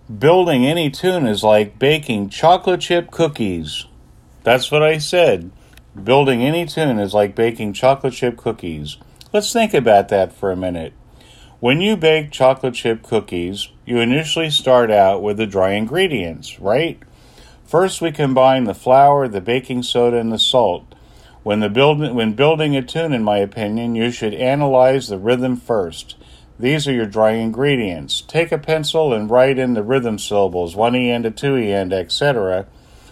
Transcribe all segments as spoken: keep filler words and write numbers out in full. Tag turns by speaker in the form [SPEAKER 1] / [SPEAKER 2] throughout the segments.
[SPEAKER 1] Building any tune is like baking chocolate chip cookies. That's what I said. Building any tune is like baking chocolate chip cookies. Let's think about that for a minute. When you bake chocolate chip cookies, you initially start out with the dry ingredients, right? First, we combine the flour, the baking soda, and the salt. When, the build, when building a tune, in my opinion, you should analyze the rhythm first. These are your dry ingredients. Take a pencil and write in the rhythm syllables, one E and a two E and, et cetera,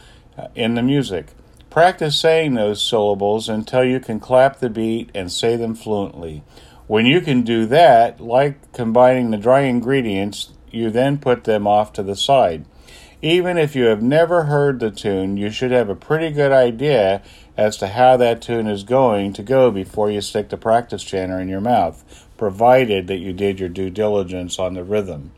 [SPEAKER 1] in the music. Practice saying those syllables until you can clap the beat and say them fluently. When you can do that, like combining the dry ingredients, you then put them off to the side. Even if you have never heard the tune, you should have a pretty good idea as to how that tune is going to go before you stick the practice chanter in your mouth, provided that you did your due diligence on the rhythm.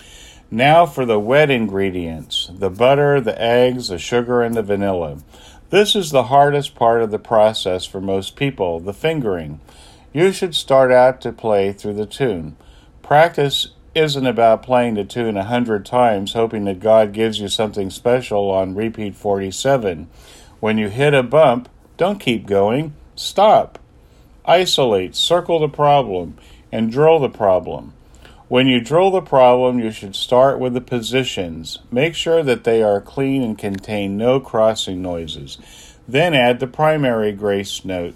[SPEAKER 1] Now for the wet ingredients, the butter, the eggs, the sugar, and the vanilla. This is the hardest part of the process for most people, the fingering. You should start out to play through the tune. Practice isn't about playing the tune a hundred times, hoping that God gives you something special on repeat forty-seven. When you hit a bump, don't keep going. Stop. Isolate, circle the problem, and drill the problem. When you drill the problem, you should start with the positions. Make sure that they are clean and contain no crossing noises. Then add the primary grace note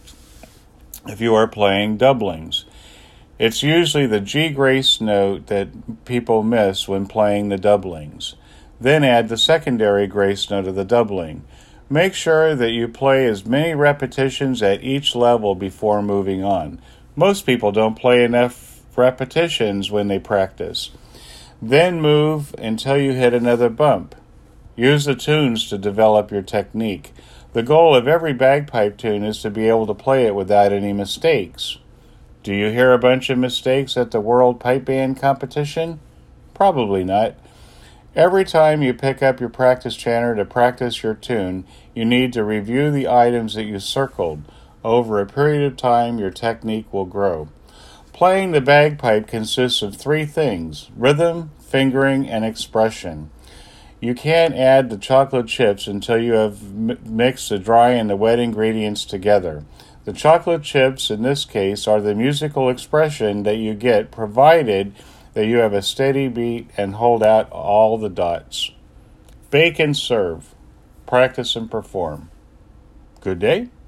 [SPEAKER 1] if you are playing doublings. It's usually the G grace note that people miss when playing the doublings. Then add the secondary grace note of the doubling. Make sure that you play as many repetitions at each level before moving on. Most people don't play enough repetitions when they practice. Then move until you hit another bump. Use the tunes to develop your technique. The goal of every bagpipe tune is to be able to play it without any mistakes. Do you hear a bunch of mistakes at the World Pipe Band competition? Probably not. Every time you pick up your practice chanter to practice your tune, you need to review the items that you circled. Over a period of time, your technique will grow. Playing the bagpipe consists of three things: rhythm, fingering, and expression. You can't add the chocolate chips until you have m- mixed the dry and the wet ingredients together. The chocolate chips, in this case, are the musical expression that you get, provided that you have a steady beat and hold out all the dots. Bake and serve. Practice and perform. Good day.